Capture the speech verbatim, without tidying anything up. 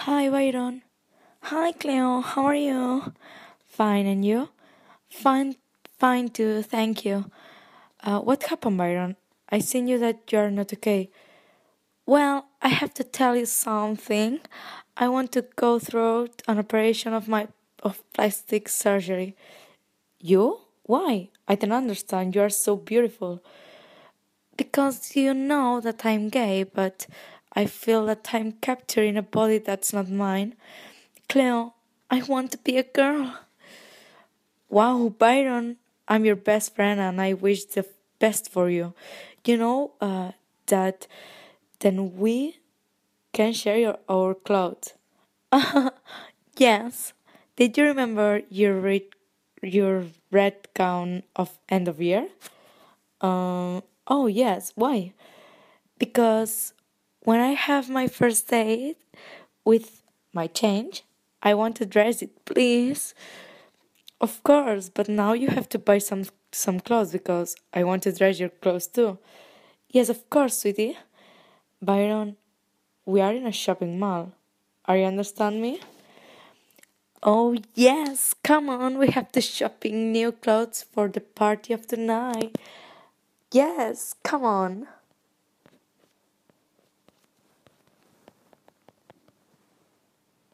Hi, Byron. Hi, Cleo. How are you? Fine, and you? Fine, fine too. Thank you. Uh, what happened, Byron? I seen you that you are not okay. Well, I have to tell you something. I want to go through an operation of my of plastic surgery. You? Why? I don't understand. You are so beautiful. Because you know that I'm gay, but I feel that I'm capturing a body that's not mine. Cleo, I want to be a girl. Wow, Byron, I'm your best friend and I wish the best for you. You know uh, that then we can share your, our clothes. Yes. Did you remember your red, your red gown of end of year? Um. Oh yes. Why? Because when I have my first date with my change, I want to dress it, please. Of course, but now you have to buy some some clothes because I want to dress your clothes too. Yes, of course, sweetie. Byron, we are in a shopping mall. Are you understand me? Oh yes, come on, we have to shopping new clothes for the party of tonight. Yes, come on.